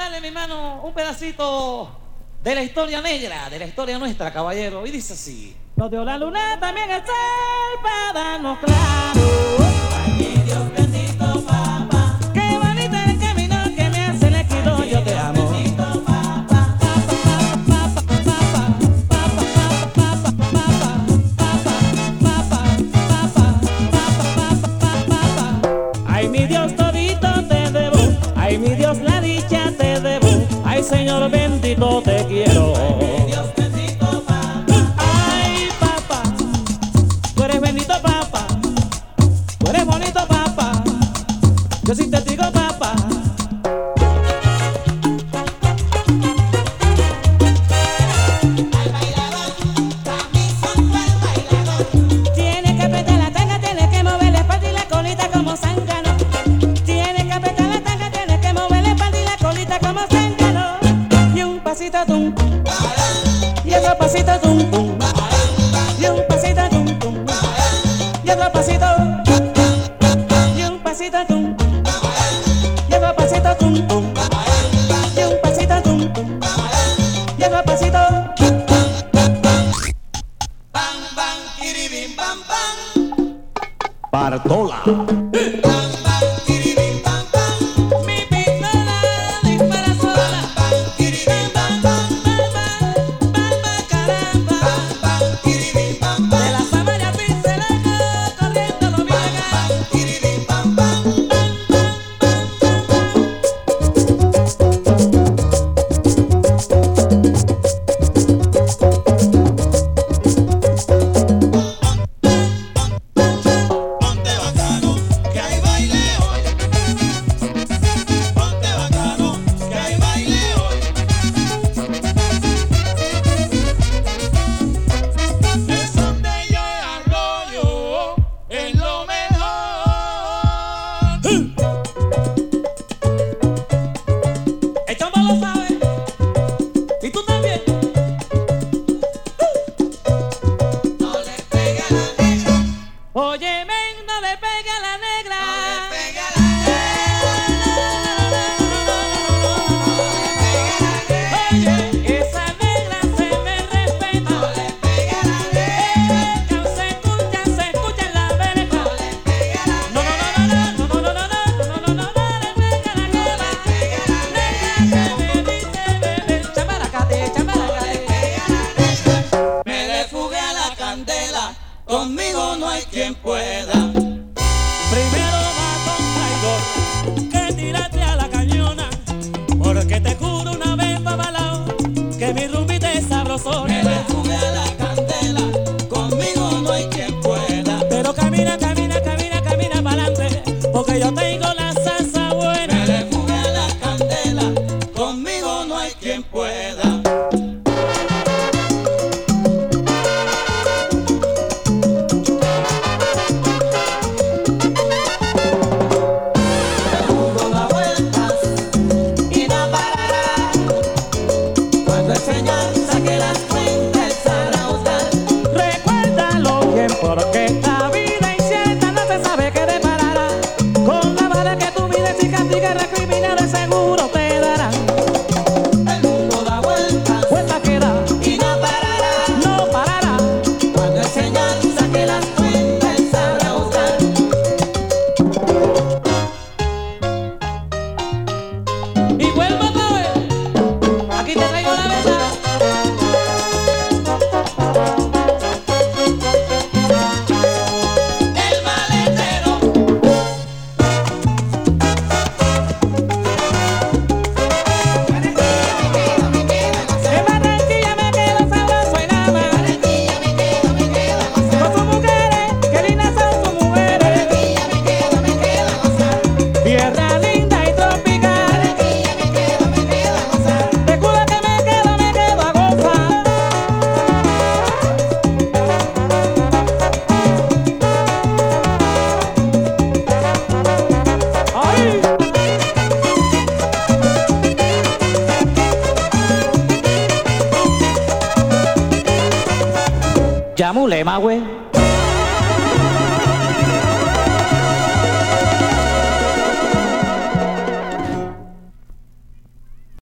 cantarle, mi hermano, un pedacito de la historia negra, de la historia nuestra, caballero. Y dice así: nos dio la luna, también el sol, para darnos claro. Ay, mi Dios bendito, papá. Qué bonito el camino que me hace el equido, yo te amo. Ay, mi Dios todito te debo, ay, mi Dios la dicha te debo, ay, Señor bendito te quiero. Ay, mi Dios bendito, papá. Ay, papá, tú eres bendito, papá, tú eres bonito, papá, yo sí te digo, papá. Tum, y otro pasito tum tum, y un pasito tum tum, y otro pasito, y un pasito tum, y otro pasito tum tum, y un pasito tum tum, y otro pasito. Bam bam kiribim bam bam. Bartola. Conmigo no hay quien pueda. Primero va con traidor, que tírate a la cañona, porque te juro una vez babalao, que mi rumbita es sabrosona. Me le fugué a la candela, conmigo no hay quien pueda. Pero camina, camina, camina, camina pa'lante, porque yo tengo la salsa buena. Me le fugué a la candela, conmigo no hay quien pueda. Porque la vida incierta no se sabe qué deparará. Con la bala que tú mides y castigas, los criminales seguro te darán. El mundo da vueltas, vuelta que da y no parará, no parará. Cuando el Señor saque las cuentas, Él sabrá buscar. Y vuelvo otra vez, aquí te traigo la verdad. Yamule, ma güey.